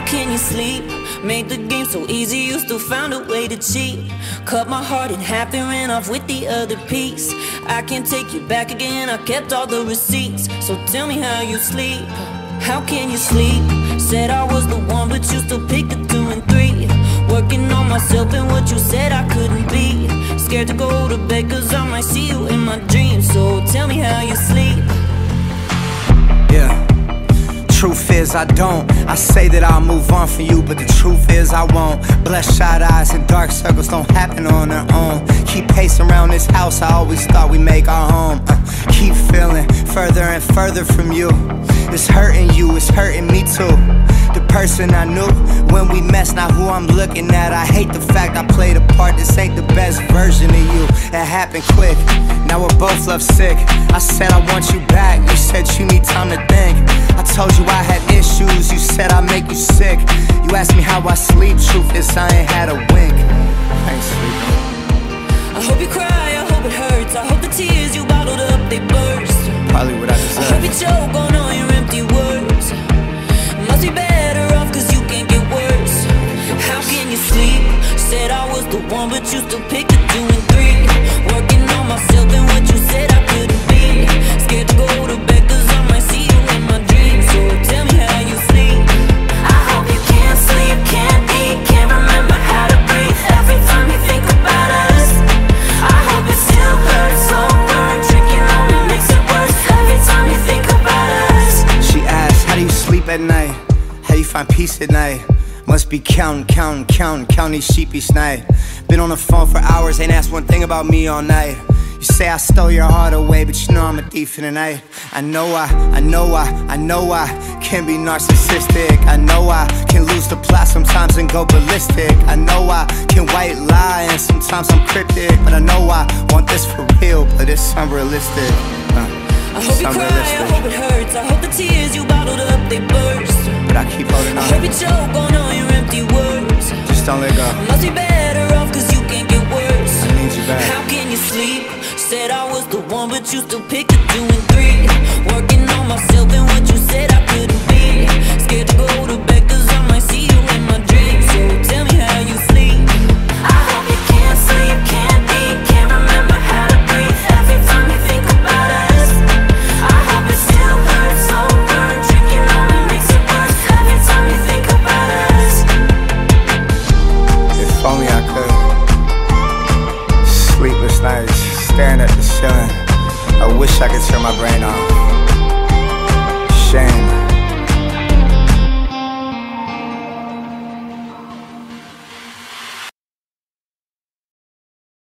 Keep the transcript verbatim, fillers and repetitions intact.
can you sleep? Made the game so easy, you still found a way to cheat. Cut my heart in half and ran off with the other piece. I can't take you back again, I kept all the receipts. So tell me how you sleep. How can you sleep? Said I was the one, but you still picked the two and three. Working on myself and what you said I couldn't be. Scared to go to bed cause I might see you in my dreams. So tell me how you sleep. Yeah. Truth is I don't. I say that I'll move on from you, but the truth is I won't. Bloodshot eyes and dark circles don't happen on their own. Keep pacing around this house, I always thought we make our home. uh, Keep feeling further and further from you. It's hurting you, it's hurting me too. The person I knew when we messed, not who I'm looking at. I hate the fact I played a part, this ain't the best version of you. It happened quick, now we're both love sick. I said I want you back, you said you need time to think. I told you I had issues, you said I make you sick. You asked me how I sleep, truth is I ain't had a wink. I ain't sleeping. I hope you cry, I hope it hurts. I hope the tears you bottled up, they burst. Probably what I I deserve. hope you choke on all your empty words. Must be better off cause you can't get worse. How can you sleep? Said I was the one, but you still picked the two and three. Working on myself and what you said I couldn't be. Scared to go to bed cause I might see you in my dreams. So tell me how you sleep. I hope you can't sleep, can't eat, can't remember how to breathe every time you think about us. I hope it still hurts, so burn, drinking only makes it worse every time you think about us. She asked, how do you sleep at night? How do you find peace at night? Must be counting, counting, counting, counting these sheep each night. Been on the phone for hours, ain't asked one thing about me all night. You say I stole your heart away, but you know I'm a thief in the night. I know I, I know I, I know I can be narcissistic. I know I can lose the plot sometimes and go ballistic. I know I can white lie and sometimes I'm cryptic. But I know I want this for real, but it's unrealistic. uh, I hope you cry, I hope it hurts. I hope the tears you bottled up, they burst. But I keep holding I on. hope you choke on all your empty words. Just don't let go. Must be better off cause you can't get worse. I need you back. How can you sleep? Said I was the one, but you still picked the two and three. Working on myself and what you said I couldn't be. Scared to go to bed cause I might see you in my dreams. So tell me how you sleep. I hope you can't sleep, can't eat, can't remember how to breathe every time you think about us. I hope it still hurts, so burn, drinking only makes it worse every time you think about us. If only I could. Sleepless nights, staring at the ceiling. I wish I could turn my brain off.